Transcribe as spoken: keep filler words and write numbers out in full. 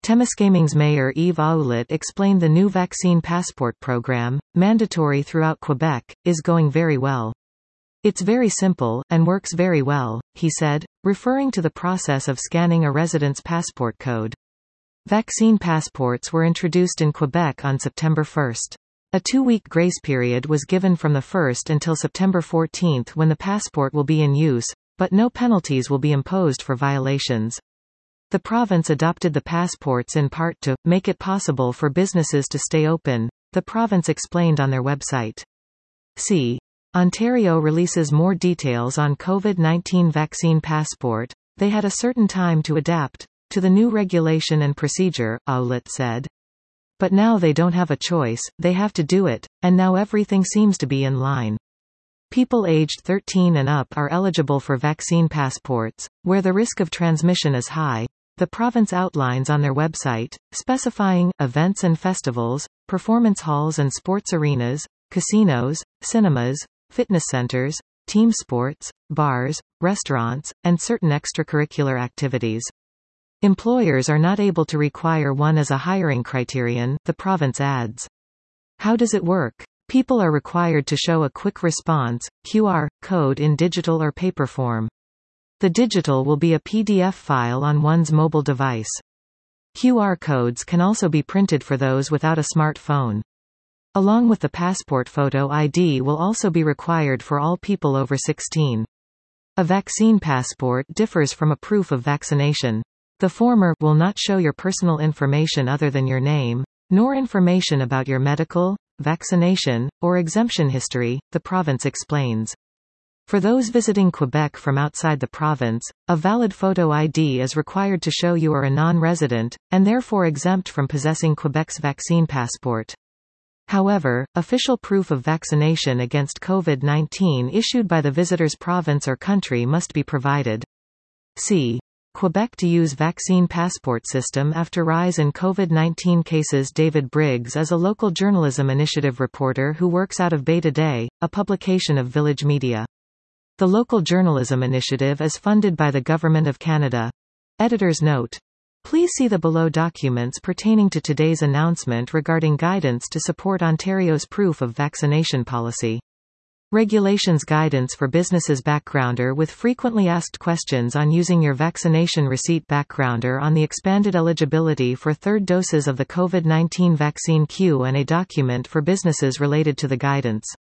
Temiskaming's Mayor Yves Ouellet explained the new vaccine passport program, mandatory throughout Quebec, is going very well. It's very simple, and works very well, he said, referring to the process of scanning a resident's passport code. Vaccine passports were introduced in Quebec on September first. A two-week grace period was given from the first until September fourteenth when the passport will be in use, but no penalties will be imposed for violations. The province adopted the passports in part to make it possible for businesses to stay open, the province explained on their website. See. Ontario releases more details on COVID nineteen vaccine passport. They had a certain time to adapt to the new regulation and procedure, Ouellet said. But now they don't have a choice, they have to do it, and now everything seems to be in line. People aged thirteen and up are eligible for vaccine passports, where the risk of transmission is high, the province outlines on their website, specifying events and festivals, performance halls and sports arenas, casinos, cinemas, fitness centers, team sports, bars, restaurants, and certain extracurricular activities. Employers are not able to require one as a hiring criterion, the province adds. How does it work? People are required to show a quick response, Q R, code in digital or paper form. The digital will be a P D F file on one's mobile device. Q R codes can also be printed for those without a smartphone. Along with the passport, photo I D will also be required for all people over sixteen. A vaccine passport differs from a proof of vaccination. The former will not show your personal information other than your name, nor information about your medical, vaccination, or exemption history, the province explains. For those visiting Quebec from outside the province, a valid photo I D is required to show you are a non-resident, and therefore exempt from possessing Quebec's vaccine passport. However, official proof of vaccination against COVID nineteen issued by the visitor's province or country must be provided. See. Quebec to use vaccine passport system after rise in COVID nineteen cases. David Briggs is a local journalism initiative reporter who works out of Bay Today, a publication of Village Media. The local journalism initiative is funded by the Government of Canada. Editor's note. Please see the below documents pertaining to today's announcement regarding guidance to support Ontario's proof of vaccination policy. Regulations guidance for businesses. Backgrounder with frequently asked questions on using your vaccination receipt. Backgrounder on the expanded eligibility for third doses of the COVID nineteen vaccine. Q and A document for businesses related to the guidance.